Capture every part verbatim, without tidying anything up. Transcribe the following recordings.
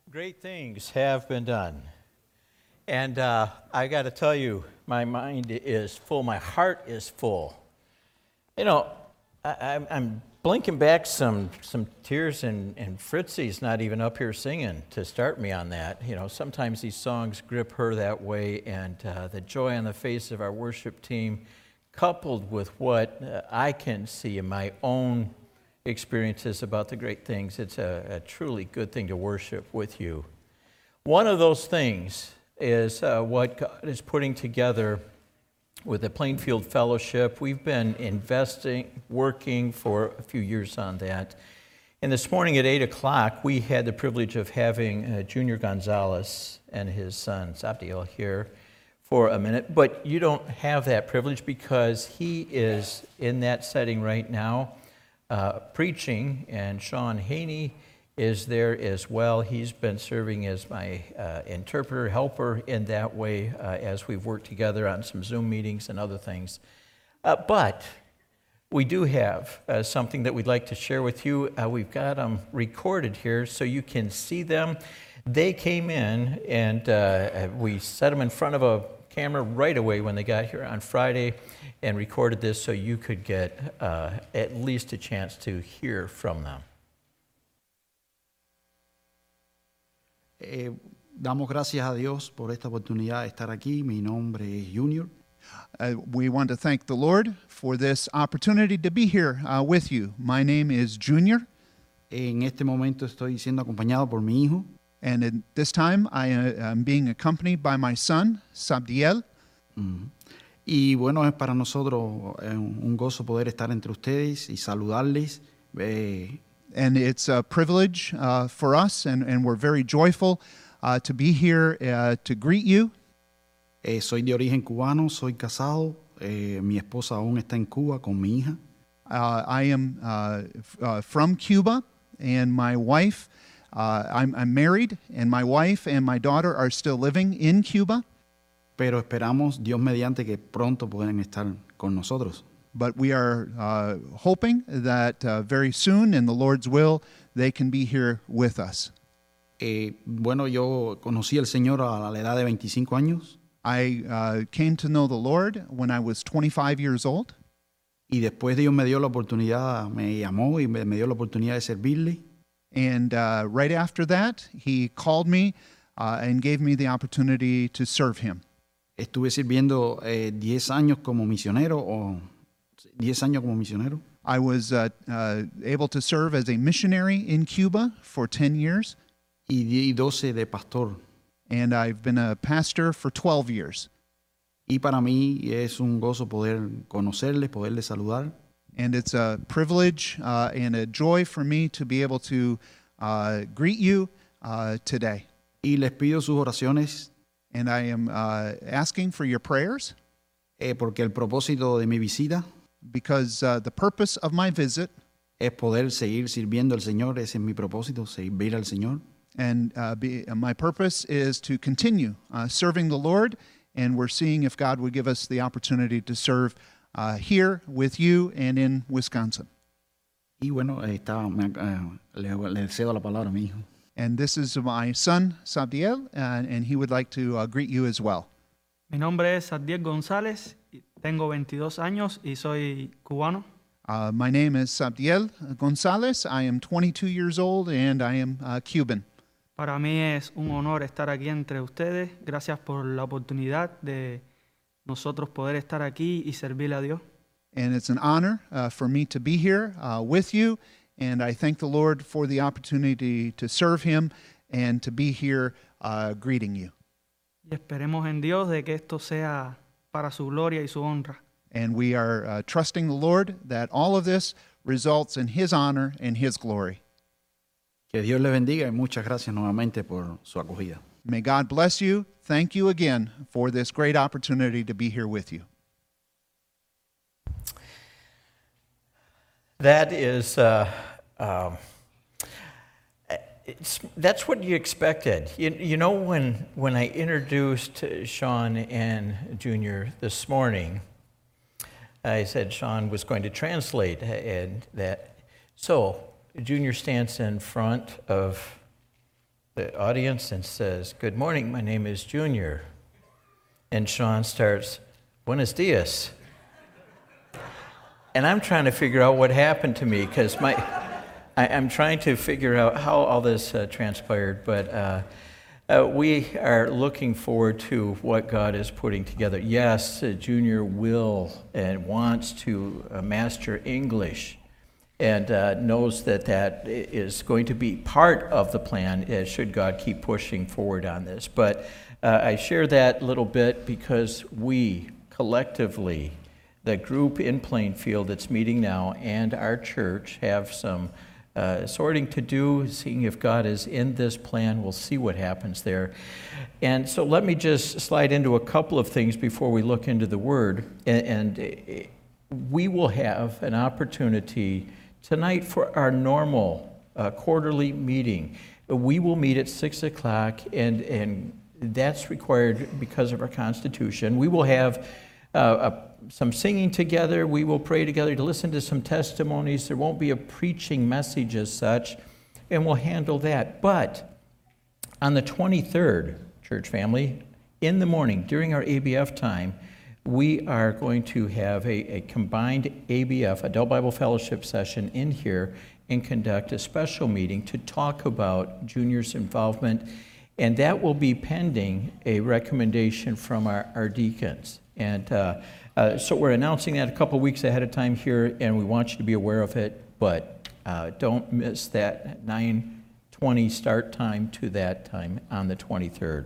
Great things have been done. And uh, I got to tell you, my mind is full, my heart is full. You know, I, I'm, I'm blinking back some some tears, and, and Fritzy's not even up here singing to start me on that. You know, sometimes these songs grip her that way, and uh, the joy on the face of our worship team, coupled with what uh, I can see in my own experiences about the great things, it's a, a truly good thing to worship with you. One of those things is uh, what God is putting together with the Plainfield Fellowship. We've been investing, working for a few years on that. And this morning at eight o'clock, we had the privilege of having uh, Junior Gonzalez and his son, Zabdiel, here for a minute. But you don't have that privilege because he is in that setting right now, Uh, preaching, and Sean Haney is there as well. He's been serving as my uh, interpreter, helper in that way uh, as we've worked together on some Zoom meetings and other things. Uh, but we do have uh, something that we'd like to share with you. Uh, we've got them recorded here so you can see them. They came in, and uh, we set them in front of a camera right away when they got here on Friday and recorded this so you could get uh, at least a chance to hear from them. Eh, damos gracias a Dios por esta oportunidad de estar aquí. Mi nombre es Junior. Uh, we want to thank the Lord for this opportunity to be here uh, with you. My name is Junior. En este momento estoy siendo acompañado por mi hijo. And at this time, I uh, am being accompanied by my son, Zabdiel. Mm. Y bueno, es para nosotros eh, un gozo poder estar entre ustedes y saludarles. Eh, And it's a privilege uh, for us, and, and we're very joyful uh, to be here uh, to greet you. eh, soy de origen cubano, soy casado. Eh, mi esposa aún está en Cuba con mi hija. Uh, I am uh, f- uh, from Cuba, and my wife, uh, I'm, I'm married, and my wife and my daughter are still living in Cuba. Pero esperamos, Dios mediante, que pronto puedan estar con nosotros. But we are uh, hoping that uh, very soon, in the Lord's will, they can be here with us. Eh, bueno, yo conocí al Señor a la edad de veinticinco años. I uh, came to know the Lord when I was twenty-five years old. Y después Dios me dio la oportunidad, me llamó y me, me dio la oportunidad de servirle. And uh, right after that, he called me uh, and gave me the opportunity to serve him. Estuve sirviendo eh, diez años como misionero, o diez años como misionero. I was uh, uh, able to serve as a missionary in Cuba for ten years, Y die- y doce de pastor. and I've been a pastor for twelve years. Y para mí es un gozo poder conocerles, poderles saludar. And it's a privilege uh, and a joy for me to be able to uh, greet you uh, today. Y les pido sus oraciones, And I am uh, asking for your prayers eh, porque el propósito de mi visita because uh, the purpose of my visit es poder seguir sirviendo al Señor. Ese es mi propósito, servir al Señor. and uh, be, uh, my purpose is to continue uh, serving the Lord, and we're seeing if God would give us the opportunity to serve uh, here with you and in Wisconsin. Y bueno, eh, está, me- eh, le, le cedo la palabra a mi hijo. And this is my son, Sabdiel, and, and he would like to uh, greet you as well. Mi nombre es Adiel González, y tengo veintidós años y soy cubano. Uh, my name is Sabdiel Gonzalez. I am twenty-two years old, and I am uh, Cuban. Para mí es un honor estar aquí entre ustedes. Gracias por la oportunidad de nosotros poder estar aquí y servirle a Dios. And it's an honor uh, for me to be here uh, with you, and I thank the Lord for the opportunity to serve him and to be here uh, greeting you. Y esperemos en Dios de que esto sea para su gloria y su honra. And we are uh, trusting the Lord that all of this results in his honor and his glory. Que Dios les bendiga y muchas gracias nuevamente por su acogida. May God bless you. Thank you again for this great opportunity to be here with you. That is, uh, um, it's, that's what you expected. You, you know, when, when I introduced Sean and Junior this morning, I said Sean was going to translate, and that. So Junior stands in front of the audience and says, "Good morning, my name is Junior." And Sean starts, "Buenos dias." And I'm trying to figure out what happened to me because my, I, I'm trying to figure out how all this uh, transpired. But uh, uh, we are looking forward to what God is putting together. Yes, uh, Junior will and wants to uh, master English, and uh, knows that that is going to be part of the plan uh, should God keep pushing forward on this. But uh, I share that little bit because we collectively, the group in Plainfield that's meeting now and our church, have some uh, sorting to do, seeing if God is in this plan. We'll see what happens there. And so let me just slide into a couple of things before we look into the Word. And, and we will have an opportunity tonight for our normal uh, quarterly meeting. We will meet at six o'clock, and, and that's required because of our Constitution. We will have uh, a some singing together. We will pray together to listen to some testimonies. There won't be a preaching message as such, and we'll handle that. But on the twenty-third, church family, in the morning, during our A B F time, we are going to have a, a combined A B F, Adult Bible Fellowship session in here, and conduct a special meeting to talk about Junior's involvement, and that will be pending a recommendation from our, our deacons. And uh, Uh, so we're announcing that a couple weeks ahead of time here, and we want you to be aware of it, but uh, don't miss that nine twenty start time to that time on the twenty-third.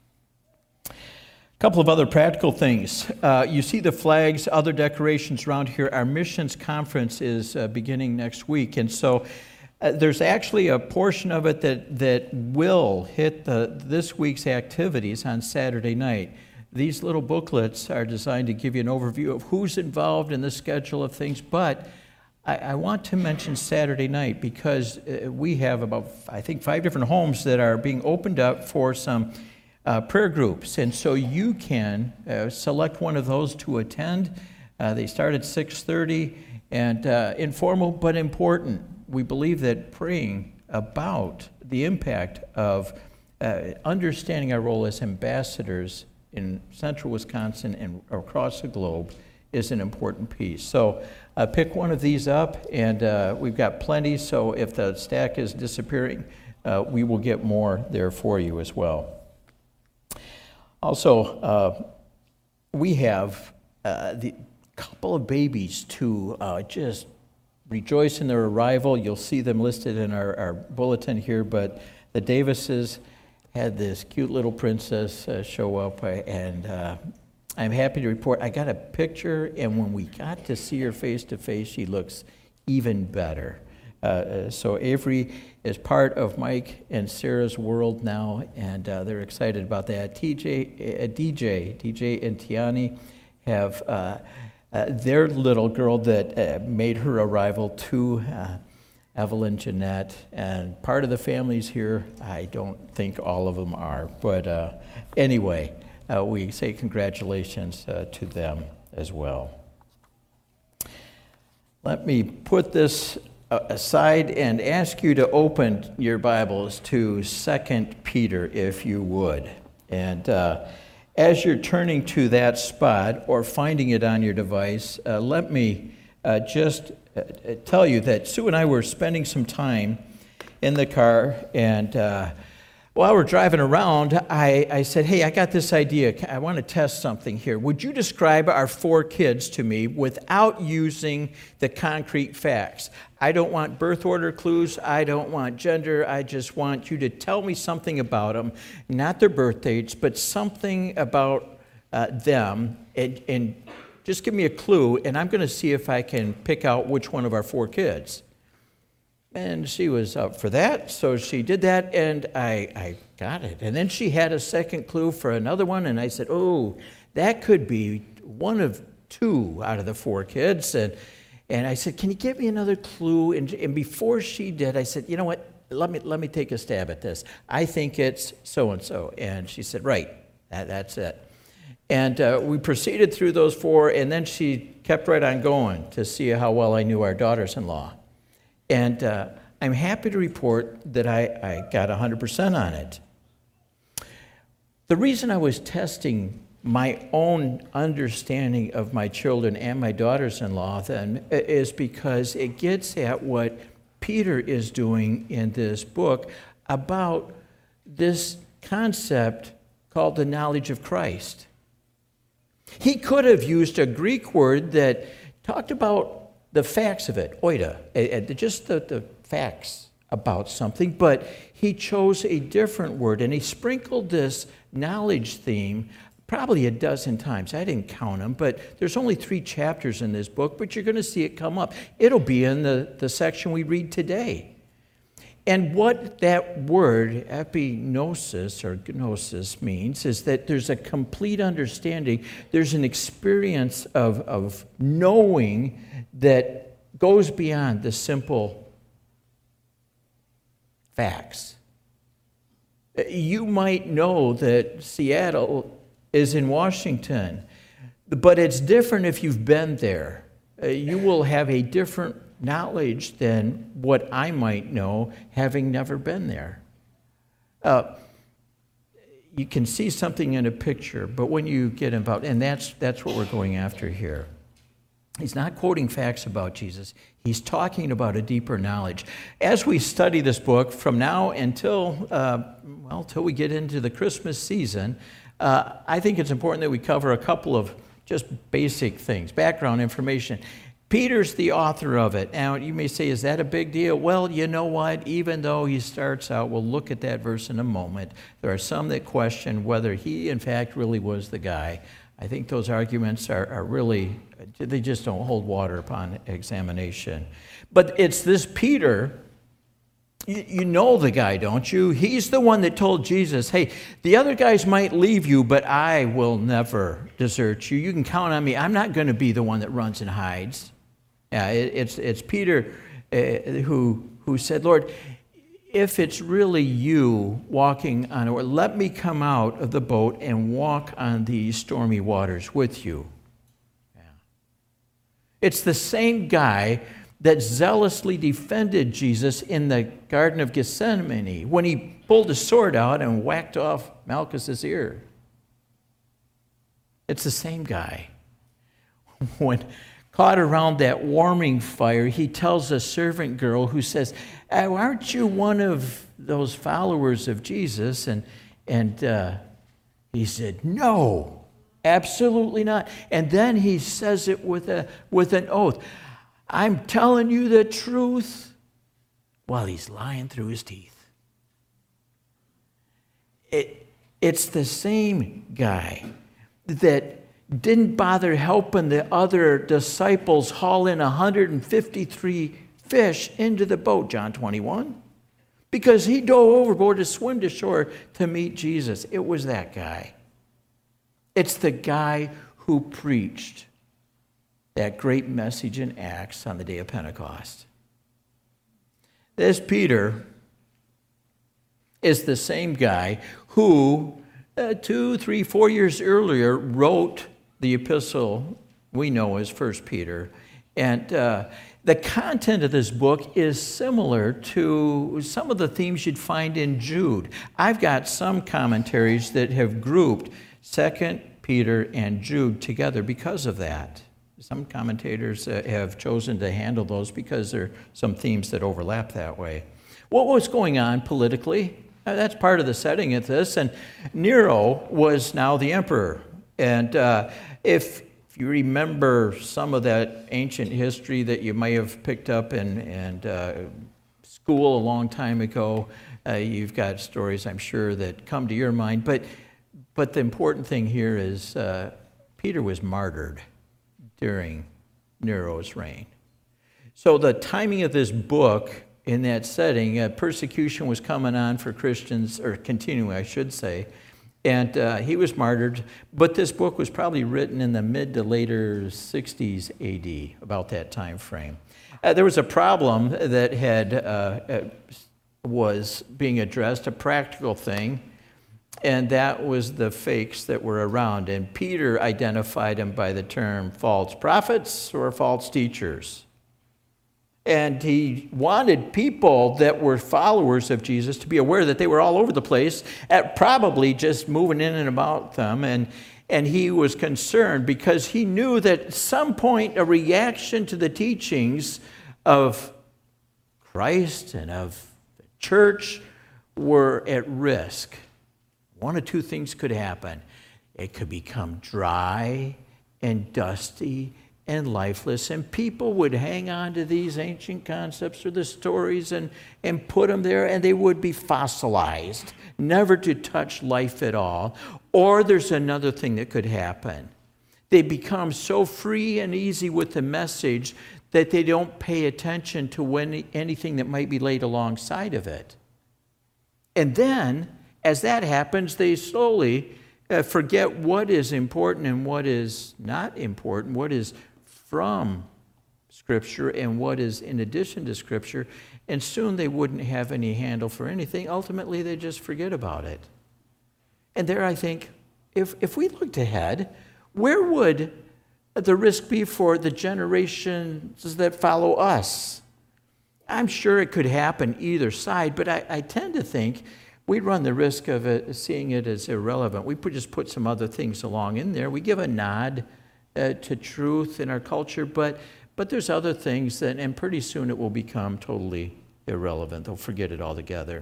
A couple of other practical things. Uh, you see the flags, other decorations around here. Our missions conference is uh, beginning next week, and so uh, there's actually a portion of it that, that will hit the, this week's activities on Saturday night. These little booklets are designed to give you an overview of who's involved in the schedule of things, but I, I want to mention Saturday night because uh, we have about, I think, five different homes that are being opened up for some uh, prayer groups, and so you can uh, select one of those to attend. Uh, they start at six thirty, and uh, informal but important. We believe that praying about the impact of uh, understanding our role as ambassadors in central Wisconsin and across the globe is an important piece. So uh, pick one of these up, and uh, we've got plenty, so if the stack is disappearing, uh, we will get more there for you as well. Also, uh, we have uh, the couple of babies to uh, just rejoice in their arrival. You'll see them listed in our, our bulletin here, but the Davises had this cute little princess uh, show up, uh, and uh, I'm happy to report I got a picture, and when we got to see her face to face, she looks even better. Uh, so Avery is part of Mike and Sarah's world now, and uh, they're excited about that. T J, uh, D J, D J and Tiani have uh, uh, their little girl that uh, made her arrival to uh, Evelyn, Jeanette, and part of the families here. I don't think all of them are, but uh, anyway, uh, we say congratulations uh, to them as well. Let me put this uh, aside and ask you to open your Bibles to Second Peter, if you would. And uh, as you're turning to that spot or finding it on your device, uh, let me uh, just Uh, tell you that Sue and I were spending some time in the car, and uh, while we're driving around, I, I said, hey, I got this idea. I want to test something here. Would you describe our four kids to me without using the concrete facts? I don't want birth order clues. I don't want gender. I just want you to tell me something about them, not their birth dates, but something about uh, them, and, and just give me a clue, and I'm going to see if I can pick out which one of our four kids. And she was up for that, so she did that, and I, I got it. And then she had a second clue for another one, and I said, oh, that could be one of two out of the four kids. And and I said, can you give me another clue? And, and before she did, I said, you know what, let me let me take a stab at this. I think it's so-and-so. And she said, right, that, that's it. And uh, we proceeded through those four, and then she kept right on going to see how well I knew our daughters-in-law. And uh, I'm happy to report that I, I got one hundred percent on it. The reason I was testing my own understanding of my children and my daughters-in-law then is because it gets at what Peter is doing in this book about this concept called the knowledge of Christ. He could have used a Greek word that talked about the facts of it, oida, just the, the facts about something, but he chose a different word, and he sprinkled this knowledge theme probably a dozen times. I didn't count them, but there's only three chapters in this book, but you're going to see it come up. It'll be in the, the section we read today. And what that word, epignosis or gnosis, means is that there's a complete understanding. There's an experience of, of knowing that goes beyond the simple facts. You might know that Seattle is in Washington, but it's different if you've been there. Uh, you will have a different knowledge than what I might know having never been there. Uh, you can see something in a picture, but when you get involved, and that's that's what we're going after here. He's not quoting facts about Jesus. He's talking about a deeper knowledge. As we study this book from now until, uh, well, till we get into the Christmas season, uh, I think it's important that we cover a couple of just basic things, background information. Peter's the author of it. Now, you may say, is that a big deal? Well, you know what? Even though he starts out, we'll look at that verse in a moment, there are some that question whether he, in fact, really was the guy. I think those arguments are, are really, they just don't hold water upon examination. But it's this Peter, you, you know the guy, don't you? He's the one that told Jesus, hey, the other guys might leave you, but I will never desert you. You can count on me. I'm not going to be the one that runs and hides. Yeah, it, it's, it's Peter uh, who, who said, Lord, if it's really you walking on, or let me come out of the boat and walk on these stormy waters with you. Yeah. It's the same guy that zealously defended Jesus in the Garden of Gethsemane when he pulled his sword out and whacked off Malchus's ear. It's the same guy. When caught around that warming fire, he tells a servant girl who says, oh, aren't you one of those followers of Jesus? And, and uh, he said, no, absolutely not. And then he says it with, a, with an oath. I'm telling you the truth while he's lying through his teeth. It, it's the same guy that didn't bother helping the other disciples haul in one hundred fifty-three fish into the boat, John twenty-one, because he dove overboard to swim to shore to meet Jesus. It was that guy. It's the guy who preached that great message in Acts on the day of Pentecost. This Peter is the same guy who uh, two, three, four years earlier wrote the epistle we know as First Peter. And uh, the content of this book is similar to some of the themes you'd find in Jude. I've got some commentaries that have grouped Second Peter and Jude together because of that. Some commentators uh, have chosen to handle those because there are some themes that overlap that way. What was going on politically? Uh, that's part of the setting of this. And Nero was now the emperor. And uh, if, if you remember some of that ancient history that you may have picked up in, in uh, school a long time ago, uh, you've got stories, I'm sure, that come to your mind. But, but the important thing here is uh, Peter was martyred during Nero's reign. So the timing of this book in that setting, uh, persecution was coming on for Christians, or continuing, I should say, and uh, he was martyred. But this book was probably written in the mid to later sixties A D, about that time frame. Uh, there was a problem that had uh, uh, was being addressed, a practical thing, and that was the fakes that were around. And Peter identified them by the term false prophets or false teachers. And he wanted people that were followers of Jesus to be aware that they were all over the place, at probably just moving in and about them. And, and he was concerned because he knew that at some point a reaction to the teachings of Christ and of the church were at risk. One of two things could happen. It could become dry and dusty and lifeless, and people would hang on to these ancient concepts or the stories and, and put them there, and they would be fossilized, never to touch life at all. Or there's another thing that could happen. They become so free and easy with the message that they don't pay attention to when, anything that might be laid alongside of it. And then, as that happens, they slowly uh, forget what is important and what is not important, what is from Scripture and what is in addition to Scripture, and soon they wouldn't have any handle for anything. Ultimately, they just forget about it. And there I think, if, if we looked ahead, where would the risk be for the generations that follow us? I'm sure it could happen either side, but I, I tend to think we run the risk of it, seeing it as irrelevant. We put, just put some other things along in there. We give a nod uh, to truth in our culture, but but there's other things, that, and pretty soon it will become totally irrelevant. They'll forget it altogether.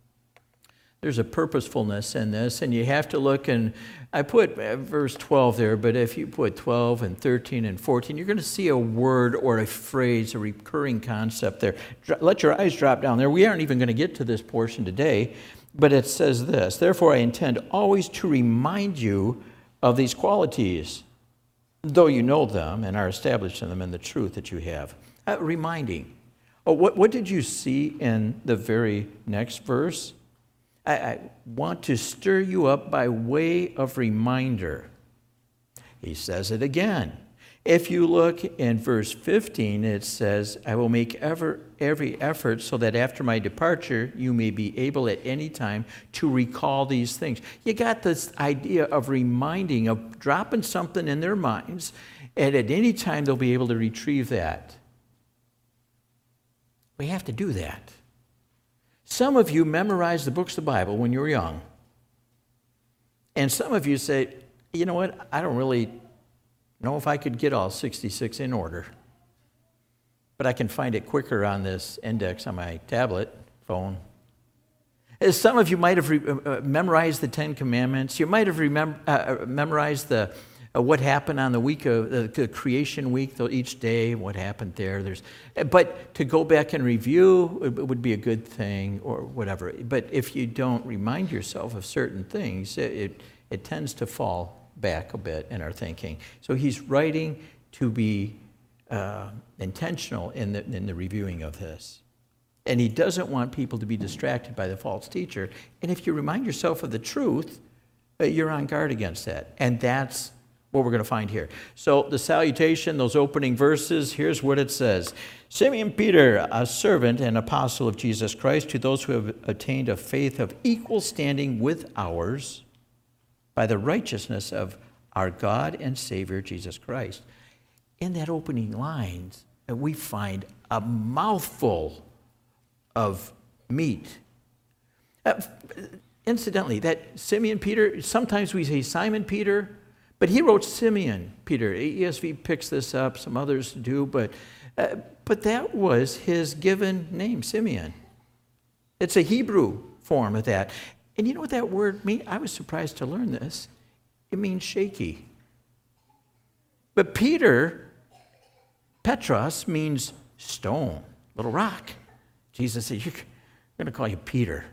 There's a purposefulness in this, and you have to look, and I put verse twelve there, but if you put twelve and thirteen and fourteen, you're going to see a word or a phrase, a recurring concept there. Let your eyes drop down there. We aren't even going to get to this portion today, but it says this: therefore I intend always to remind you of these qualities, though you know them and are established in them in the truth that you have. Uh, reminding. Oh, what, what did you see in the very next verse? I, I want to stir you up by way of reminder. He says it again. If you look in verse fifteen, it says, I will make ever, every effort so that after my departure, you may be able at any time to recall these things. You got this idea of reminding, of dropping something in their minds, and at any time they'll be able to retrieve that. We have to do that. Some of you memorized the books of the Bible when you were young. And some of you say, you know what, I don't really know if I could get all sixty-six in order. But I can find it quicker on this index on my tablet phone. As some of you might have re- uh, memorized the Ten Commandments. You might have remem- uh, memorized the uh, what happened on the week of uh, the creation week, though each day, what happened there. There's, but to go back and review it would be a good thing, or whatever. But if you don't remind yourself of certain things, it it, it tends to fall back a bit in our thinking. So he's writing to be uh, intentional in the in the reviewing of this. And he doesn't want people to be distracted by the false teacher. And if you remind yourself of the truth, uh, you're on guard against that. And that's what we're going to find here. So the salutation, those opening verses, here's what it says. Simeon Peter, a servant and apostle of Jesus Christ, to those who have attained a faith of equal standing with ours, by the righteousness of our God and Savior, Jesus Christ. In that opening lines, we find a mouthful of meat. Uh, incidentally, that Simeon Peter, sometimes we say Simon Peter, but he wrote Simeon Peter. E S V picks this up, some others do, but, uh, but that was his given name, Simeon. It's a Hebrew form of that. And you know what that word means? I was surprised to learn this. It means shaky. But Peter, Petros, means stone, little rock. Jesus said, you're going to call you Peter.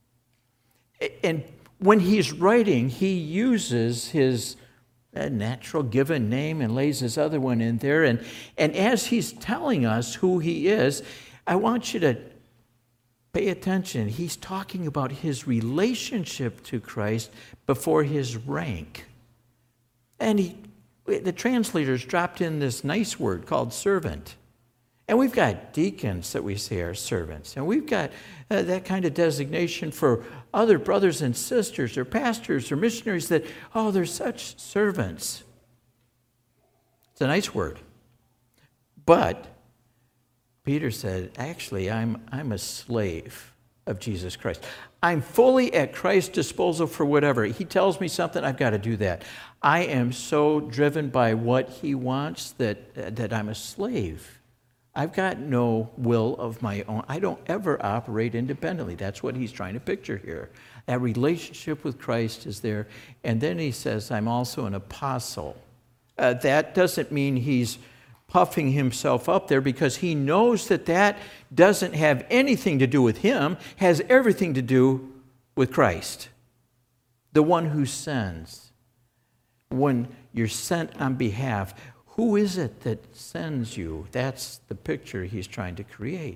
And when he's writing, he uses his natural given name and lays his other one in there. And, and as he's telling us who he is, I want you to pay attention. He's talking about his relationship to Christ before his rank. And he, the translators dropped in this nice word called servant. And we've got deacons that we say are servants. And we've got uh, that kind of designation for other brothers and sisters or pastors or missionaries that, oh, they're such servants. It's a nice word. But Peter said, actually, I'm, I'm a slave of Jesus Christ. I'm fully at Christ's disposal for whatever. He tells me something, I've got to do that. I am so driven by what he wants that, that I'm a slave. I've got no will of my own. I don't ever operate independently. That's what he's trying to picture here. That relationship with Christ is there. And then he says, I'm also an apostle. Uh, that doesn't mean he's puffing himself up there, because he knows that that doesn't have anything to do with him, has everything to do with Christ, the one who sends. When you're sent on behalf, who is it that sends you? That's the picture he's trying to create.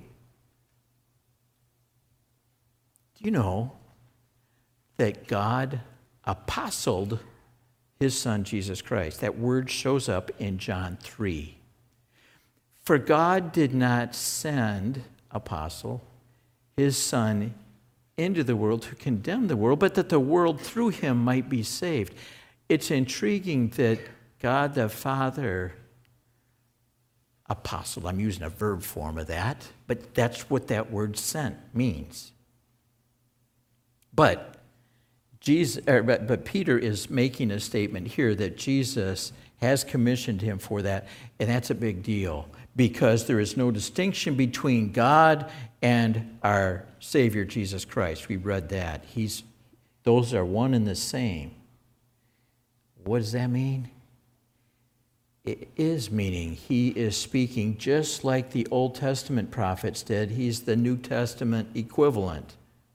Do you know that God apostled his son, Jesus Christ? That word shows up in John three. For God did not send, apostle, his son into the world to condemn the world, but that the world through him might be saved. It's intriguing that God the Father apostle, I'm using a verb form of that, but that's what that word sent means. But Jesus, er, but, but Peter is making a statement here that Jesus has commissioned him for that, and that's a big deal, because there is no distinction between God and our Savior Jesus Christ. We read that. He's, those are one and the same. What does that mean? It is meaning he is speaking just like the Old Testament prophets did. He's the New Testament equivalent.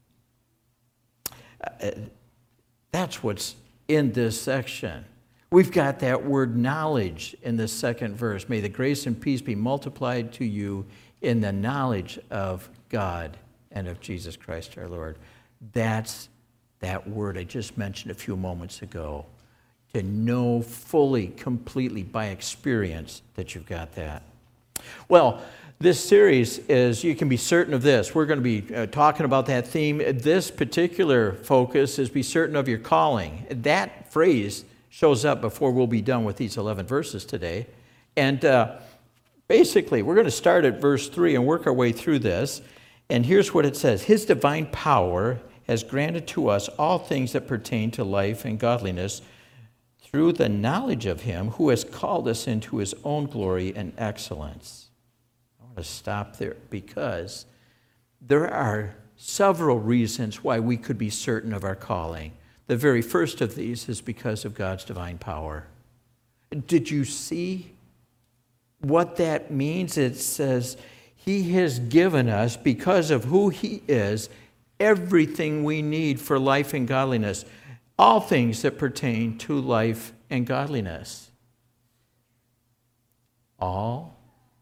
Uh, that's what's in this section. We've got that word knowledge in the second verse. May the grace and peace be multiplied to you in the knowledge of God and of Jesus Christ our Lord. That's that word I just mentioned a few moments ago. To know fully, completely, by experience that you've got that. Well, this series is, you can be certain of this. We're going to be uh, talking about that theme. This particular focus is be certain of your calling. That phrase shows up before we'll be done with these eleven verses today. And uh, basically, we're going to start at verse three and work our way through this. And here's what it says. His divine power has granted to us all things that pertain to life and godliness through the knowledge of him who has called us into his own glory and excellence. I want to stop there because there are several reasons why we could be certain of our calling. The very first of these is because of God's divine power. Did you see what that means? It says he has given us, because of who he is, everything we need for life and godliness. All things that pertain to life and godliness. All,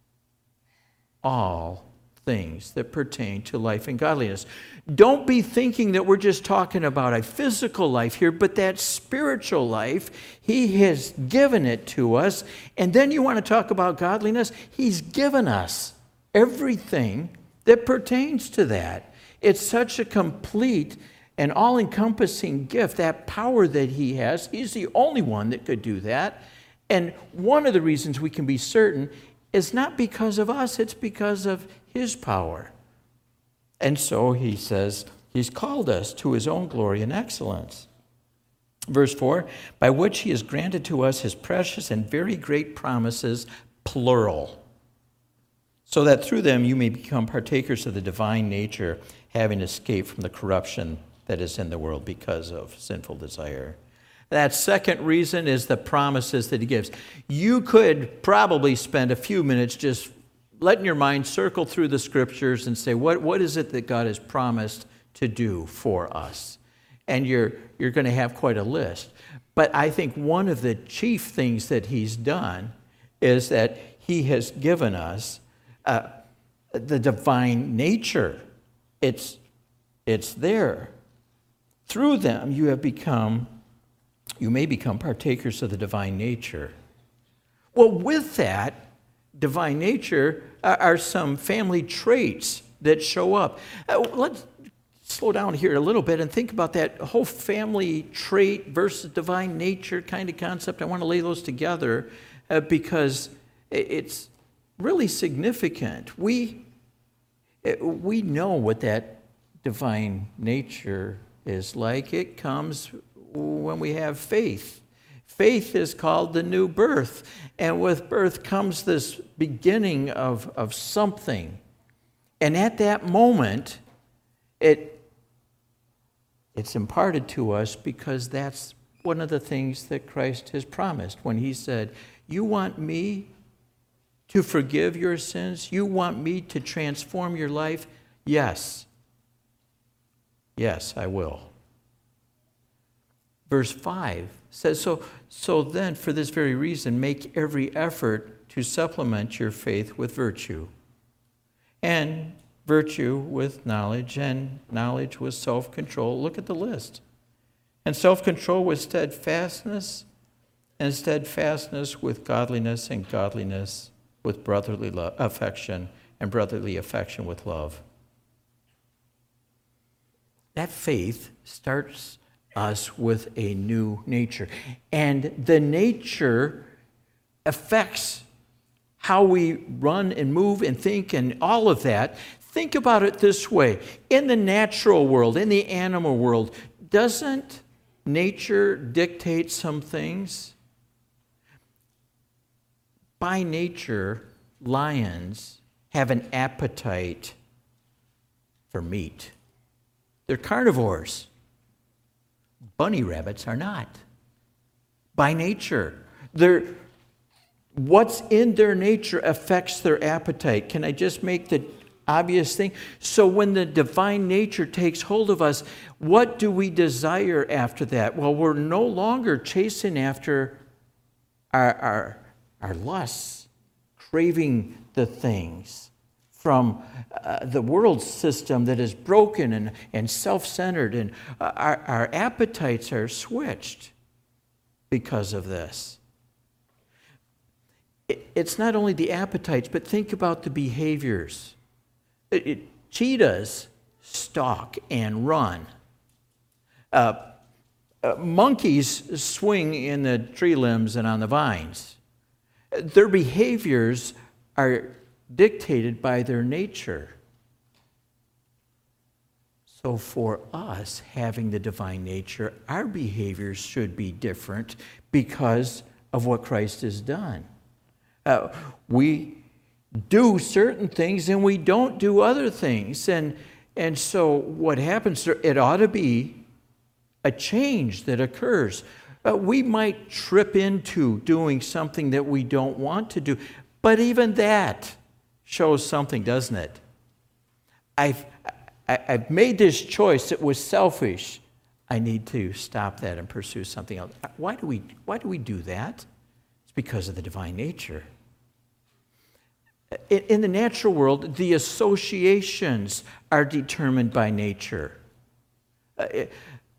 all things that pertain to life and godliness. Don't be thinking that we're just talking about a physical life here, but that spiritual life, he has given it to us. And then you want to talk about godliness? He's given us everything that pertains to that. It's such a complete an all-encompassing gift, that power that he has. He's the only one that could do that. And one of the reasons we can be certain is not because of us, it's because of his power. And so he says, he's called us to his own glory and excellence. Verse four, by which he has granted to us his precious and very great promises, plural, so that through them you may become partakers of the divine nature, having escaped from the corruption that is in the world because of sinful desire. That second reason is the promises that he gives. You could probably spend a few minutes just letting your mind circle through the scriptures and say, what, what is it that God has promised to do for us? And you're, you're going to have quite a list. But I think one of the chief things that he's done is that he has given us uh, the divine nature. It's, it's there. Through them, you have become, you may become partakers of the divine nature. Well, with that divine nature are some family traits that show up. Uh, let's slow down here a little bit and think about that whole family trait versus divine nature kind of concept. I want to lay those together uh, because it's really significant. We, it- we know what that divine nature is like. It comes when we have faith. Faith is called the new birth. And with birth comes this beginning of, of something. And at that moment, it, it's imparted to us because that's one of the things that Christ has promised when he said, you want me to forgive your sins? You want me to transform your life? Yes. Yes, I will. Verse five says, so, so then, for this very reason, make every effort to supplement your faith with virtue, and virtue with knowledge, and knowledge with self-control. Look at the list. And self-control with steadfastness, and steadfastness with godliness, and godliness with brotherly love, affection, and brotherly affection with love. That faith starts us with a new nature. And the nature affects how we run and move and think and all of that. Think about it this way. In the natural world, in the animal world, doesn't nature dictate some things? By nature, lions have an appetite for meat. They're carnivores. Bunny rabbits are not. By nature, they're, what's in their nature affects their appetite. Can I just make the obvious thing? So when the divine nature takes hold of us, what do we desire after that? Well, we're no longer chasing after our, our, our lusts, craving the things from uh, the world system that is broken and, and self-centered, and uh, our, our appetites are switched because of this. It, it's not only the appetites, but think about the behaviors. It, it, cheetahs stalk and run. Uh, uh, monkeys swing in the tree limbs and on the vines. Their behaviors are dictated by their nature. So for us, having the divine nature, our behaviors should be different because of what Christ has done. Uh, we do certain things and we don't do other things. And, and so what happens, it ought to be a change that occurs. Uh, we might trip into doing something that we don't want to do, but even that shows something, doesn't it? I've, I, I've made this choice. It was selfish. I need to stop that and pursue something else. Why do we, why do we do that? It's because of the divine nature. In, in the natural world, the associations are determined by nature. Uh, it,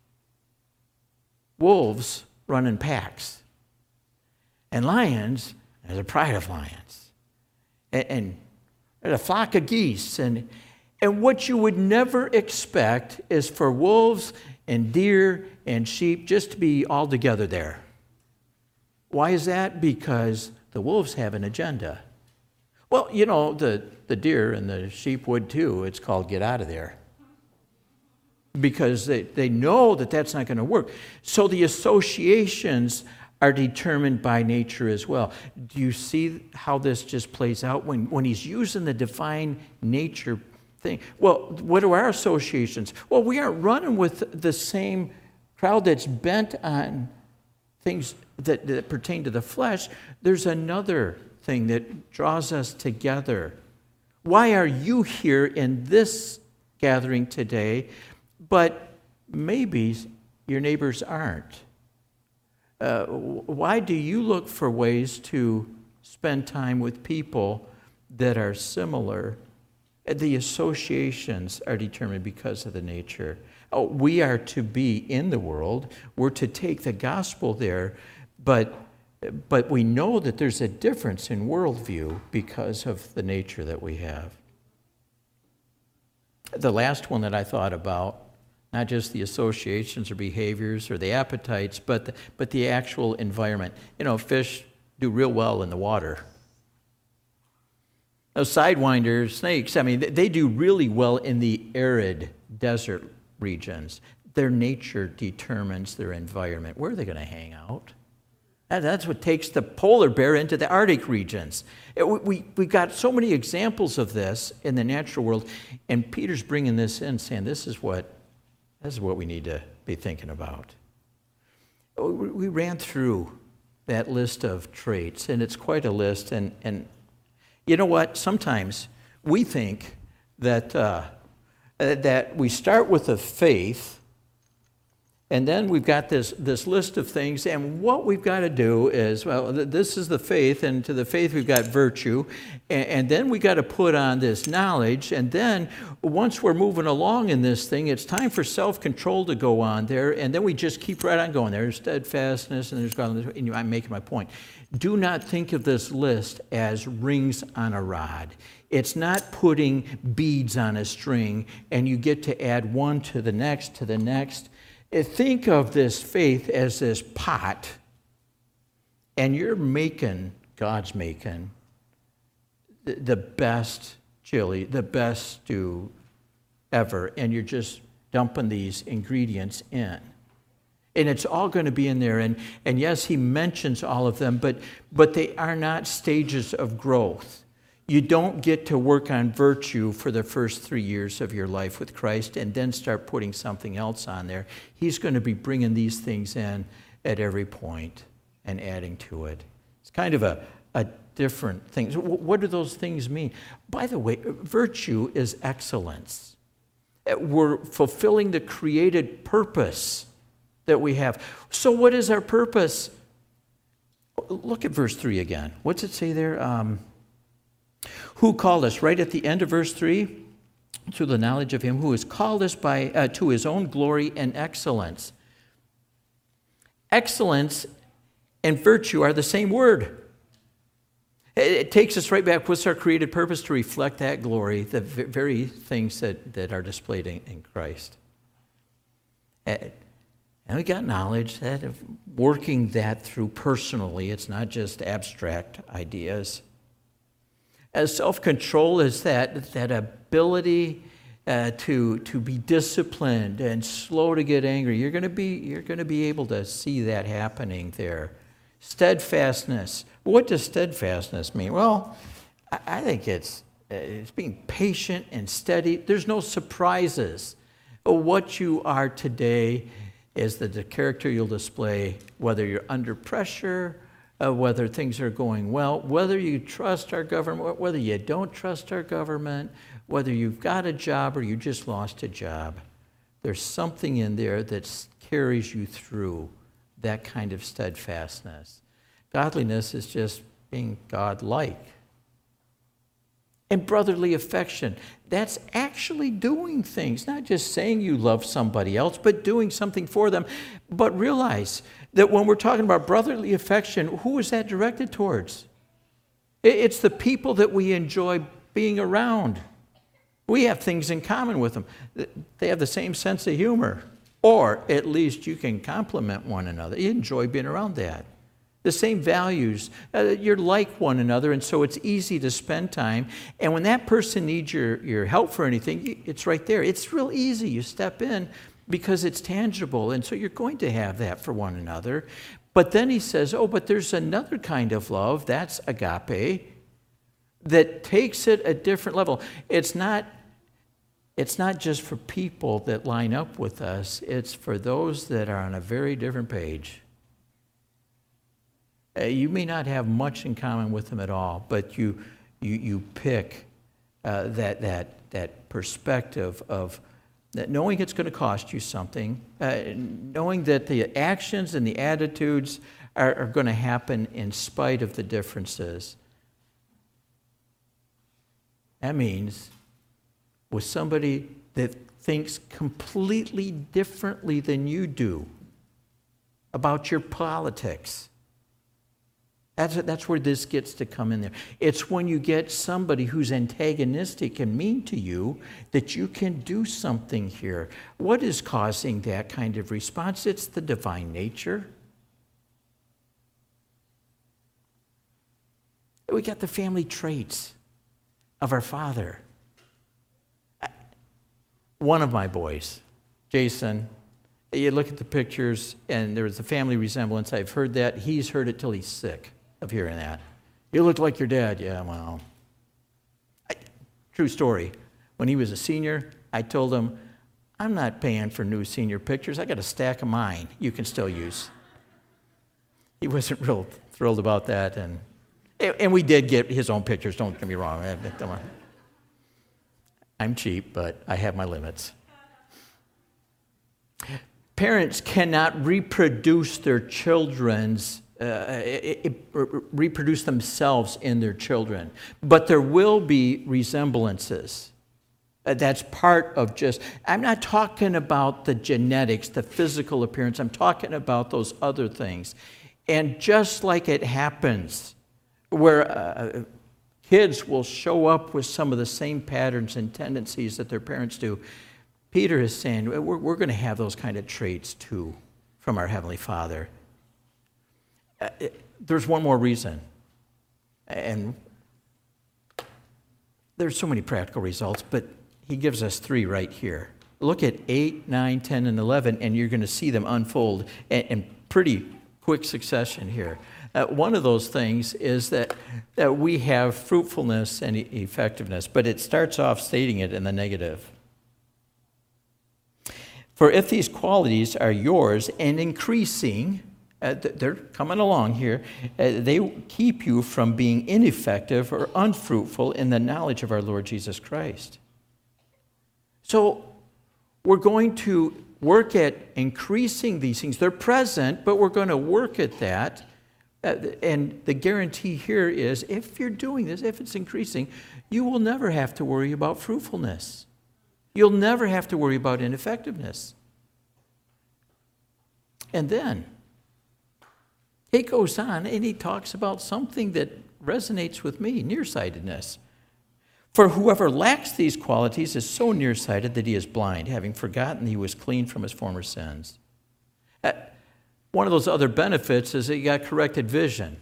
wolves run in packs. And lions, there's a pride of lions. And, and there's a flock of geese. And, and what you would never expect is for wolves and deer and sheep just to be all together there. Why is that? Because the wolves have an agenda. Well, you know, the, the deer and the sheep would too. It's called get out of there. Because they, they know that that's not going to work. So the associations are determined by nature as well. Do you see how this just plays out when, when he's using the divine nature thing? Well, what are our associations? Well, we aren't running with the same crowd that's bent on things that, that pertain to the flesh. There's another thing that draws us together. Why are you here in this gathering today, but maybe your neighbors aren't? Uh, why do you look for ways to spend time with people that are similar? The associations are determined because of the nature. Oh, we are to be in the world. We're to take the gospel there, but but we know that there's a difference in worldview because of the nature that we have. The last one that I thought about, not just the associations or behaviors or the appetites, but the, but the actual environment. You know, fish do real well in the water. Now, sidewinder snakes, I mean, they- they do really well in the arid desert regions. Their nature determines their environment. Where are they going to hang out? And that's what takes the polar bear into the Arctic regions. It- we, we, we've got so many examples of this in the natural world, and Peter's bringing this in, saying this is what, this is what we need to be thinking about. We, we ran through that list of traits, and it's quite a list, and, and you know what? Sometimes we think that, uh, that we start with a faith, and then we've got this, this list of things, and what we've got to do is, well, th- this is the faith, and to the faith we've got virtue, and, and then we got to put on this knowledge, and then once we're moving along in this thing, it's time for self-control to go on there, and then we just keep right on going. There's steadfastness, and there's godliness, and I'm making my point. Do not think of this list as rings on a rod. It's not putting beads on a string, and you get to add one to the next, to the next. Think of this faith as this pot, and you're making, God's making, the, the best chili, the best stew ever, and you're just dumping these ingredients in. And it's all going to be in there, and, and yes, he mentions all of them, but, but they are not stages of growth. You don't get to work on virtue for the first three years of your life with Christ and then start putting something else on there. He's going to be bringing these things in at every point and adding to it. It's kind of a, a different thing. So what do those things mean? By the way, virtue is excellence. We're fulfilling the created purpose that we have. So what is our purpose? Look at verse three again. What's it say there? Um, Who called us, right at the end of verse three, to the knowledge of him who has called us by uh, to his own glory and excellence. Excellence and virtue are the same word. It, it takes us right back. What's our created purpose? To reflect that glory, the v- very things that, that are displayed in, in Christ. And, and we got knowledge that of working that through personally. It's not just abstract ideas. As self-control is that, that ability uh, to, to be disciplined and slow to get angry. You're going to be, you're going to be able to see that happening there. Steadfastness. What does steadfastness mean? Well, I, I think it's, it's being patient and steady. There's no surprises. What you are today is the, the character you'll display, whether you're under pressure, Uh, whether things are going well, whether you trust our government, whether you don't trust our government, whether you've got a job or you just lost a job. There's something in there that carries you through that kind of steadfastness. Godliness is just being God-like. And brotherly affection, that's actually doing things, not just saying you love somebody else, but doing something for them. But realize that when we're talking about brotherly affection, who is that directed towards? It's the people that we enjoy being around. We have things in common with them. They have the same sense of humor, or at least you can compliment one another. You enjoy being around that. The same values. Uh, you're like one another, and so it's easy to spend time. And when that person needs your, your help for anything, it's right there. It's real easy. You step in because it's tangible, and so you're going to have that for one another. But then he says, oh, but there's another kind of love, that's agape, that takes it a different level. It's not, it's not just for people that line up with us. It's for those that are on a very different page. Uh, you may not have much in common with them at all, but you you you pick uh, that that that perspective of that knowing it's going to cost you something, uh, knowing that the actions and the attitudes are, are going to happen in spite of the differences. That means with somebody that thinks completely differently than you do about your politics. That's, that's where this gets to come in there. It's when you get somebody who's antagonistic and mean to you that you can do something here. What is causing that kind of response? It's the divine nature. We got the family traits. of our Father. One of my boys, Jason, you look at the pictures and there's a family resemblance. I've heard that. He's heard it till he's sick of hearing that. You look like your dad. Yeah, well. I, true story. When he was a senior, I told him, I'm not paying for new senior pictures. I got a stack of mine you can still use. He wasn't real thrilled about that. And, and we did get his own pictures, don't get me wrong. I'm cheap, but I have my limits. Parents cannot reproduce their children's, uh, it, it, reproduce themselves in their children, but there will be resemblances. Uh, that's part of just, I'm not talking about the genetics, the physical appearance, I'm talking about those other things. And just like it happens, where uh, kids will show up with some of the same patterns and tendencies that their parents do, Peter is saying we're, we're going to have those kind of traits too from our Heavenly Father. Uh, it, there's one more reason. And there's so many practical results, but he gives us three right here. Look at eight, nine, ten, and eleven, and you're going to see them unfold in, in pretty quick succession here. Uh, one of those things is that, that we have fruitfulness and e- effectiveness, but it starts off stating it in the negative. For if these qualities are yours and increasing, uh, they're coming along here, uh, they keep you from being ineffective or unfruitful in the knowledge of our Lord Jesus Christ. So we're going to work at increasing these things. They're present, but we're going to work at that. Uh, and the guarantee here is if you're doing this, if it's increasing, you will never have to worry about fruitfulness. You'll never have to worry about ineffectiveness. And then he goes on and he talks about something that resonates with me, nearsightedness. For whoever lacks these qualities is so nearsighted that he is blind, having forgotten he was clean from his former sins. Uh, one of those other benefits is that you got corrected vision.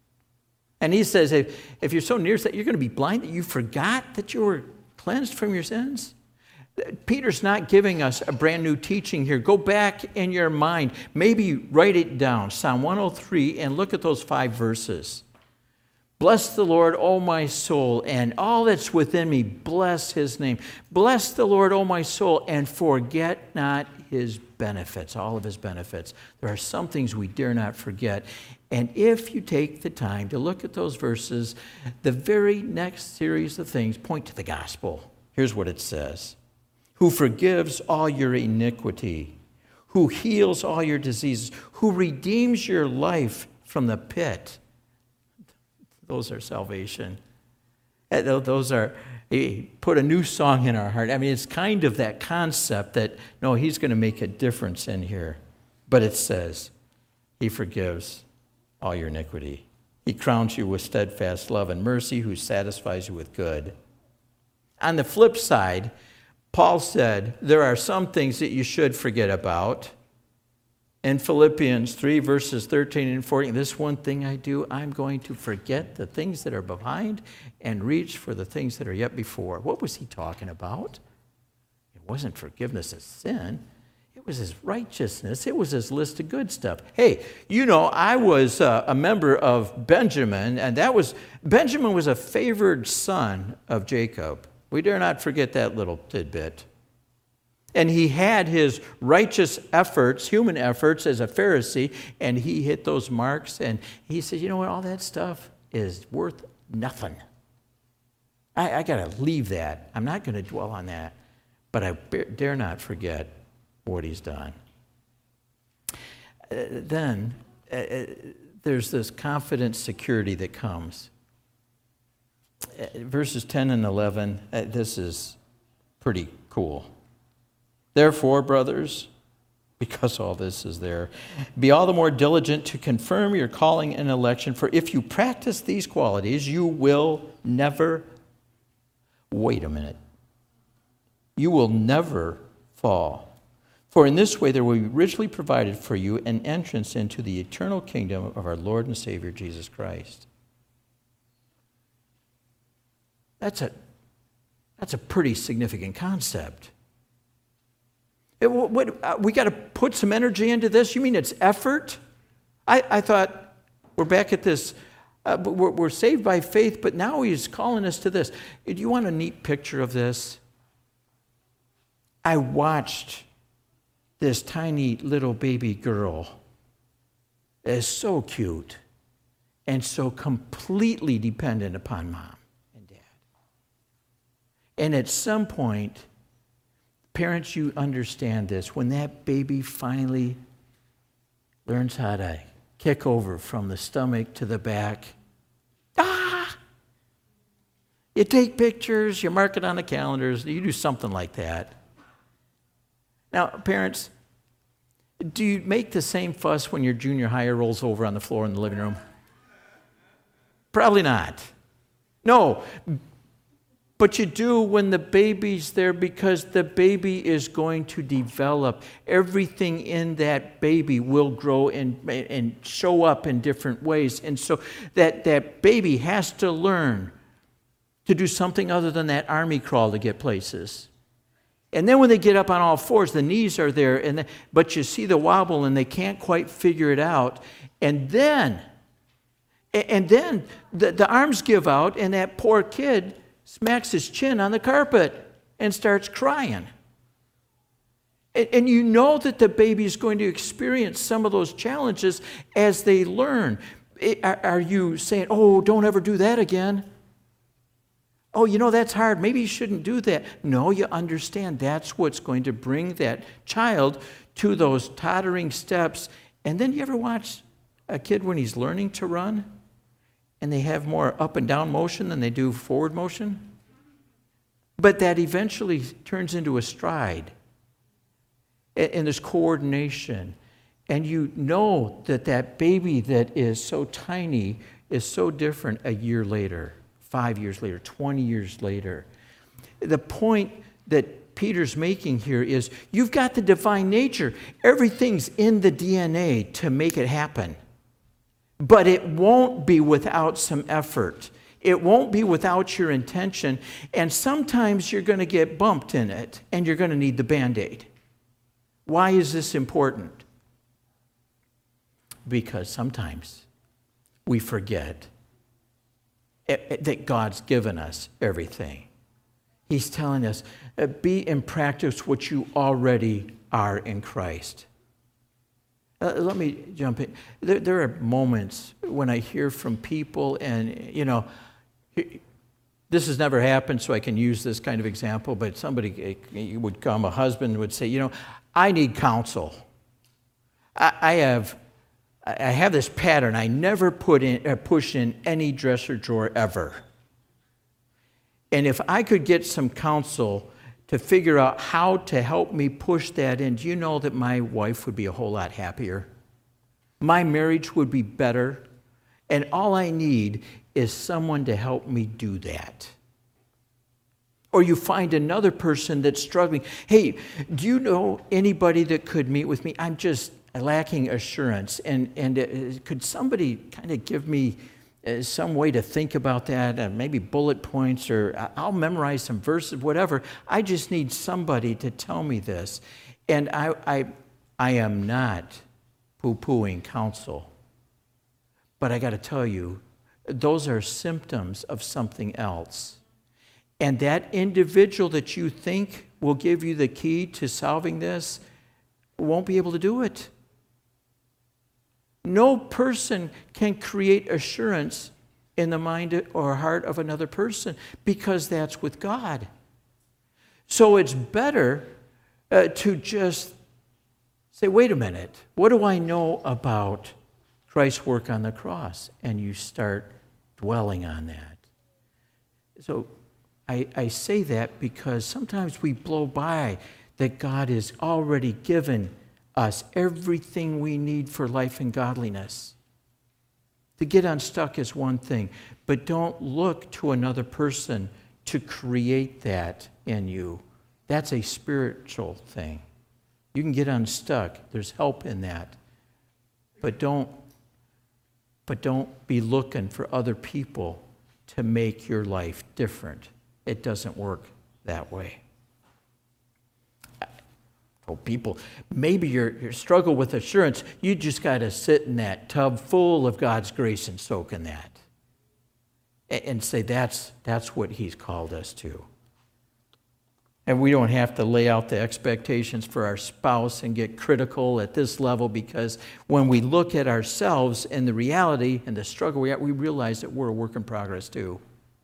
And he says, if, if you're so nearsighted, you're going to be blind that you forgot that you were cleansed from your sins? Peter's not giving us a brand new teaching here. Go back in your mind. Maybe write it down, Psalm one oh three, and look at those five verses. Bless the Lord, O my soul, and all that's within me, bless his name. Bless the Lord, O my soul, and forget not his benefits, all of his benefits. There are some things we dare not forget. And if you take the time to look at those verses, the very next series of things point to the gospel. Here's what it says. Who forgives all your iniquity, who heals all your diseases, who redeems your life from the pit. Those are salvation. Those are, put a new song in our heart. I mean, it's kind of that concept that, no, he's going to make a difference in here. But it says, he forgives all your iniquity. He crowns you with steadfast love and mercy, who satisfies you with good. On the flip side, Paul said, there are some things that you should forget about. In Philippians three, verses thirteen and fourteen, this one thing I do, I'm going to forget the things that are behind and reach for the things that are yet before. What was he talking about? It wasn't forgiveness of sin. It was his righteousness. It was his list of good stuff. Hey, you know, I was uh, a member of Benjamin, and that was, Benjamin was a favored son of Jacob. We dare not forget that little tidbit. And he had his righteous efforts, human efforts as a Pharisee, and he hit those marks, and he said, you know what, all that stuff is worth nothing. I, I got to leave that. I'm not going to dwell on that. But I dare not forget what he's done. Uh, then uh, there's this confident security that comes. Uh, verses ten and eleven, uh, this is pretty cool. Therefore, brothers, because all this is there, be all the more diligent to confirm your calling and election, for if you practice these qualities, you will never, wait a minute, you will never fall. For in this way there will be richly provided for you an entrance into the eternal kingdom of our Lord and Savior Jesus Christ. That's a That's a pretty significant concept. It, what, uh, we got to put some energy into this? You mean it's effort? I, I thought we're back at this, uh, we're, we're saved by faith, but now he's calling us to this. Do you want a neat picture of this? I watched this tiny little baby girl that is so cute and so completely dependent upon mom and dad. And at some point, parents, you understand this. When that baby finally learns how to kick over from the stomach to the back, ah! You take pictures, you mark it on the calendars, you do something like that. Now, parents, do you make the same fuss when your junior higher rolls over on the floor in the living room? Probably not. No, but you do when the baby's there, because the baby is going to develop. Everything in that baby will grow and, and show up in different ways. And so that, that baby has to learn to do something other than that army crawl to get places. And then when they get up on all fours, the knees are there, and the, but you see the wobble, and they can't quite figure it out. And then, and then the, the arms give out, and that poor kid smacks his chin on the carpet and starts crying. And, and you know that the baby is going to experience some of those challenges as they learn. Are, are you saying, oh, don't ever do that again? Oh, you know, that's hard. Maybe you shouldn't do that. No, you understand that's what's going to bring that child to those tottering steps. And then you ever watch a kid when he's learning to run and they have more up and down motion than they do forward motion? But that eventually turns into a stride. And there's coordination. And you know that that baby that is so tiny is so different a year later. Five years later, twenty years later. The point that Peter's making here is you've got the divine nature. Everything's in the D N A to make it happen. But it won't be without some effort. It won't be without your intention. And sometimes you're going to get bumped in it, and you're going to need the Band-Aid. Why is this important? Because sometimes we forget that God's given us everything. He's telling us, be and practice what you already are in Christ. Uh, let me jump in. There, there are moments when I hear from people, and, you know, this has never happened, so I can use this kind of example, but somebody would come, a husband would say, you know, I need counsel. I, I have... I have this pattern. I never put in, uh, push in any dresser drawer ever. And if I could get some counsel to figure out how to help me push that in, do you know that my wife would be a whole lot happier? My marriage would be better. And all I need is someone to help me do that. Or you find another person that's struggling. Hey, do you know anybody that could meet with me? I'm just lacking assurance, and and uh, could somebody kind of give me uh, some way to think about that, uh, maybe bullet points, or I'll memorize some verses, whatever. I just need somebody to tell me this. And I I, I am not poo-pooing counsel, but I got to tell you, those are symptoms of something else. And that individual that you think will give you the key to solving this won't be able to do it. No person can create assurance in the mind or heart of another person, because that's with God. So it's better uh, to just say, wait a minute, what do I know about Christ's work on the cross? And you start dwelling on that. So I, I say that because sometimes we blow by that God has already given us everything we need for life and godliness. To get unstuck is one thing, but don't look to another person to create that in you. That's a spiritual thing. You can get unstuck. There's help in that. But don't, but don't be looking for other people to make your life different. It doesn't work that way. I told people, maybe your, your struggle with assurance, you just got to sit in that tub full of God's grace and soak in that. And, and say that's, that's what he's called us to. And we don't have to lay out the expectations for our spouse and get critical at this level, because when we look at ourselves and the reality and the struggle we have, we realize that we're a work in progress too.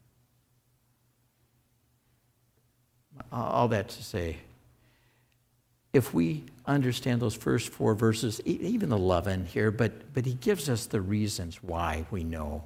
All that to say, if we understand those first four verses, even eleven here, but, but he gives us the reasons why we know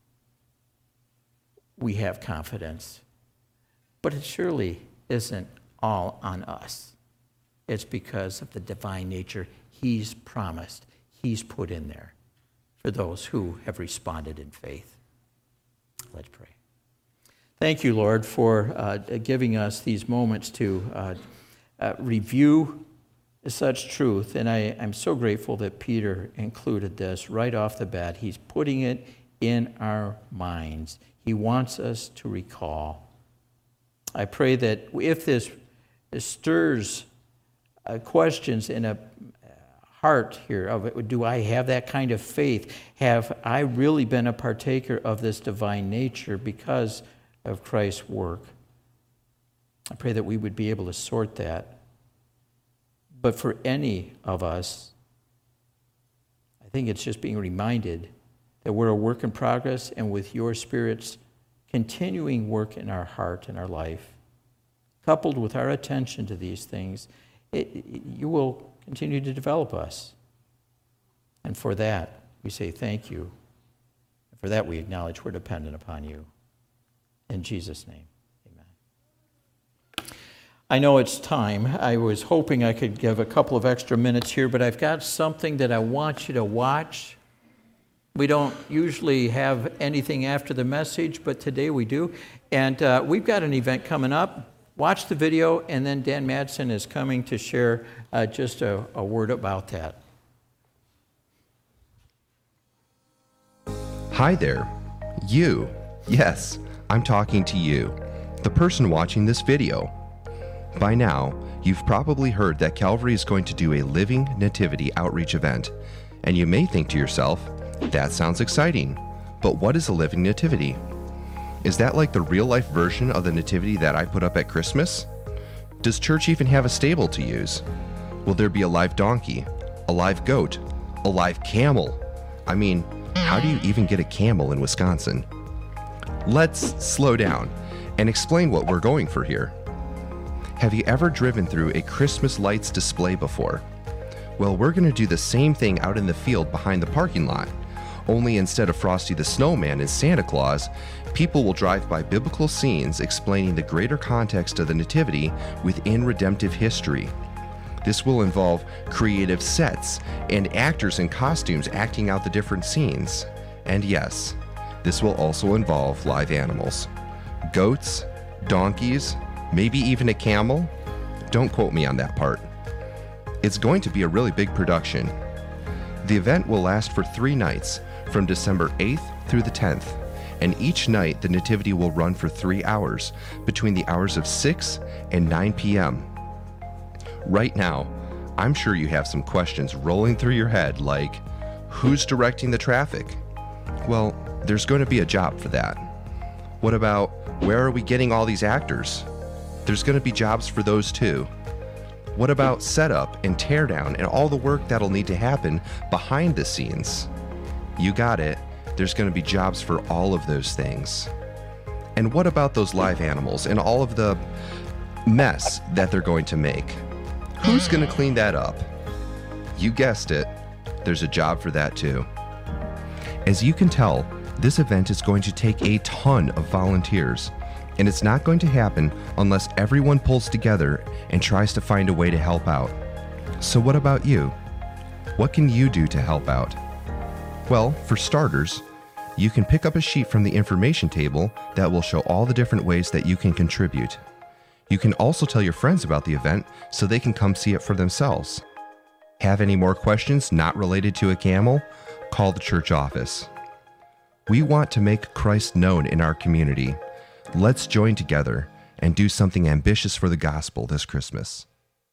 we have confidence. But it surely isn't all on us. It's because of the divine nature he's promised, he's put in there for those who have responded in faith. Let's pray. Thank you, Lord, for uh, giving us these moments to uh, uh, review such truth. And I, I'm so grateful that Peter included this right off the bat. He's putting it in our minds. He wants us to recall. I pray that if this stirs uh, questions in a heart here of it, do I have that kind of faith? Have I really been a partaker of this divine nature because of Christ's work? I pray that we would be able to sort that. But for any of us, I think it's just being reminded that we're a work in progress, and with your Spirit's continuing work in our heart and our life, coupled with our attention to these things, it, it, you will continue to develop us. And for that, we say thank you. And for that, we acknowledge we're dependent upon you. In Jesus' name, amen. I know it's time. I was hoping I could give a couple of extra minutes here, but I've got something that I want you to watch. We don't usually have anything after the message, but today we do. And uh, we've got an event coming up. Watch the video, and then Dan Madsen is coming to share uh, just a, a word about that. Hi there. You. Yes, I'm talking to you, the person watching this video. By now, you've probably heard that Calvary is going to do a Living Nativity outreach event, and you may think to yourself, that sounds exciting, but what is a living nativity? Is that like the real-life version of the nativity that I put up at Christmas? Does church even have a stable to use? Will there be a live donkey, a live goat, a live camel? I mean, how do you even get a camel in Wisconsin? Let's slow down and explain what we're going for here. Have you ever driven through a Christmas lights display before? Well, we're going to do the same thing out in the field behind the parking lot. Only instead of Frosty the Snowman and Santa Claus, people will drive by biblical scenes explaining the greater context of the Nativity within redemptive history. This will involve creative sets and actors in costumes acting out the different scenes. And yes, this will also involve live animals. Goats, donkeys, maybe even a camel. Don't quote me on that part. It's going to be a really big production. The event will last for three nights, from December eighth through the tenth, and each night the Nativity will run for three hours, between the hours of six and nine p.m. Right now, I'm sure you have some questions rolling through your head like, who's directing the traffic? Well, there's going to be a job for that. What about, where are we getting all these actors? There's going to be jobs for those too. What about setup and teardown and all the work that'll need to happen behind the scenes? You got it. There's going to be jobs for all of those things. And what about those live animals and all of the mess that they're going to make? Who's going to clean that up? You guessed it. There's a job for that too. As you can tell, this event is going to take a ton of volunteers. And it's not going to happen unless everyone pulls together and tries to find a way to help out. So what about you? What can you do to help out? Well, for starters, you can pick up a sheet from the information table that will show all the different ways that you can contribute. You can also tell your friends about the event so they can come see it for themselves. Have any more questions not related to a camel? Call the church office. We want to make Christ known in our community. Let's join together and do something ambitious for the gospel this Christmas.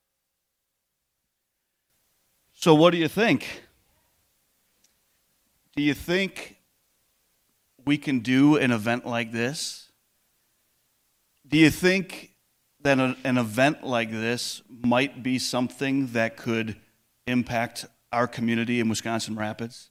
So what do you think? Do you think we can do an event like this? Do you think that a, an event like this might be something that could impact our community in Wisconsin Rapids?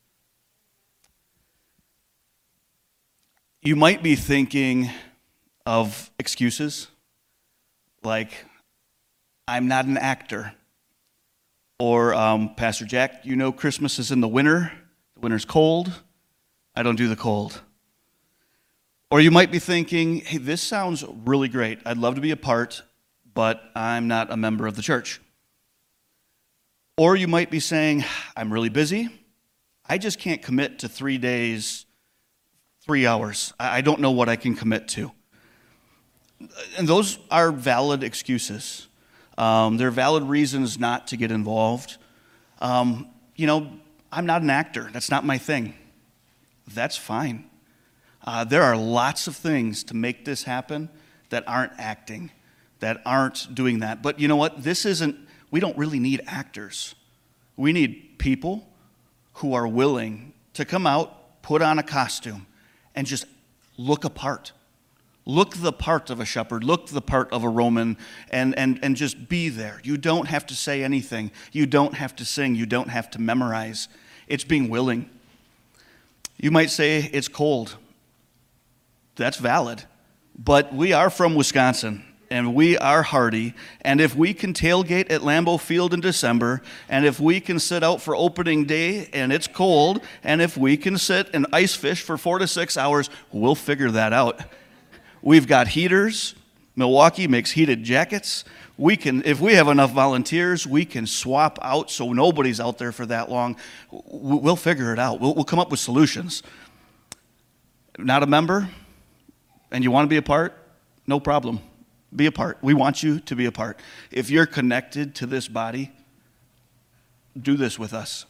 You might be thinking of excuses like, I'm not an actor. Or, um, Pastor Jack, you know Christmas is in the winter. The winter's cold. I don't do the cold. Or you might be thinking, hey, this sounds really great. I'd love to be a part, but I'm not a member of the church. Or you might be saying, I'm really busy. I just can't commit to three days, three hours. I don't know what I can commit to. And those are valid excuses. Um, they're valid reasons not to get involved. Um, you know, I'm not an actor. That's not my thing. That's fine. Uh, there are lots of things to make this happen that aren't acting, that aren't doing that. But you know what? This isn't, we don't really need actors. We need people who are willing to come out, put on a costume, and just look a part. Look the part of a shepherd, look the part of a Roman, and, and, and just be there. You don't have to say anything. You don't have to sing. You don't have to memorize. It's being willing. You might say it's cold. That's valid. But we are from Wisconsin, and we are hardy. And if we can tailgate at Lambeau Field in December, and if we can sit out for opening day and it's cold, and if we can sit and ice fish for four to six hours, we'll figure that out. We've got heaters. Milwaukee makes heated jackets. We can, if we have enough volunteers, we can swap out so nobody's out there for that long. We'll figure it out. We'll, we'll come up with solutions. Not a member, and you want to be a part? No problem. Be a part. We want you to be a part. If you're connected to this body, do this with us.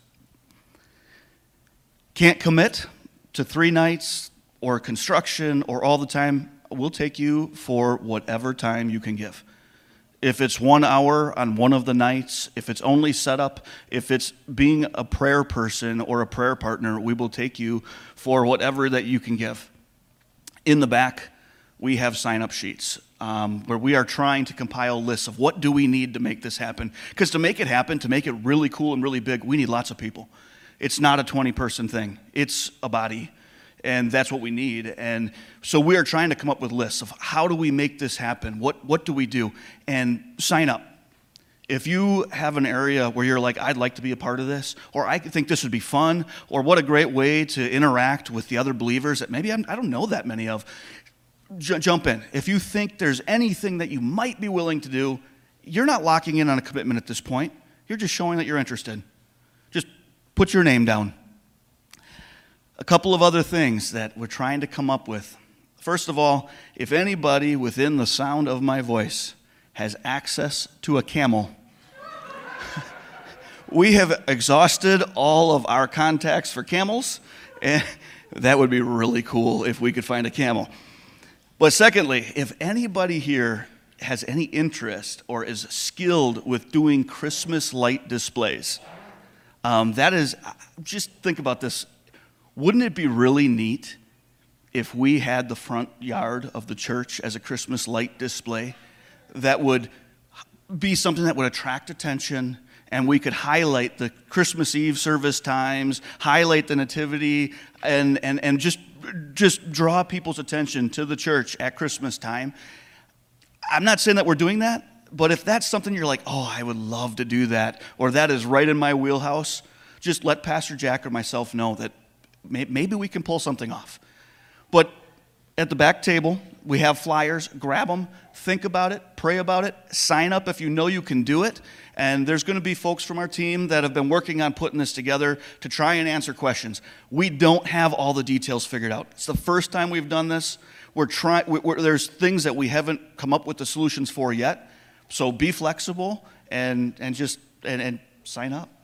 Can't commit to three nights or construction or all the time? We'll take you for whatever time you can give. If it's one hour on one of the nights, if it's only set up, if it's being a prayer person or a prayer partner, we will take you for whatever that you can give. In the back, we have sign-up sheets um, where we are trying to compile lists of what do we need to make this happen. Because to make it happen, to make it really cool and really big, we need lots of people. It's not a twenty-person thing. It's a body. And that's what we need. And so we are trying to come up with lists of how do we make this happen? What what do we do? And sign up. If you have an area where you're like, I'd like to be a part of this, or I think this would be fun, or what a great way to interact with the other believers that maybe I'm, I don't know that many of, j- jump in. If you think there's anything that you might be willing to do, you're not locking in on a commitment at this point. You're just showing that you're interested. Just put your name down. A couple of other things that we're trying to come up with. First of all, if anybody within the sound of my voice has access to a camel, we have exhausted all of our contacts for camels, and that would be really cool if we could find a camel. But secondly, if anybody here has any interest or is skilled with doing Christmas light displays, um, that is, just think about this. Wouldn't it be really neat if we had the front yard of the church as a Christmas light display that would be something that would attract attention, and we could highlight the Christmas Eve service times, highlight the nativity, and, and, and just, just draw people's attention to the church at Christmas time? I'm not saying that we're doing that, but if that's something you're like, oh, I would love to do that, or that is right in my wheelhouse, just let Pastor Jack or myself know that maybe we can pull something off. But at the back table, we have flyers. Grab them, think about it, pray about it, sign up if you know you can do it. And there's going to be folks from our team that have been working on putting this together to try and answer questions. We don't have all the details figured out. It's the first time we've done this. We're trying. We're, there's things that we haven't come up with the solutions for yet. So be flexible and and just and, and sign up.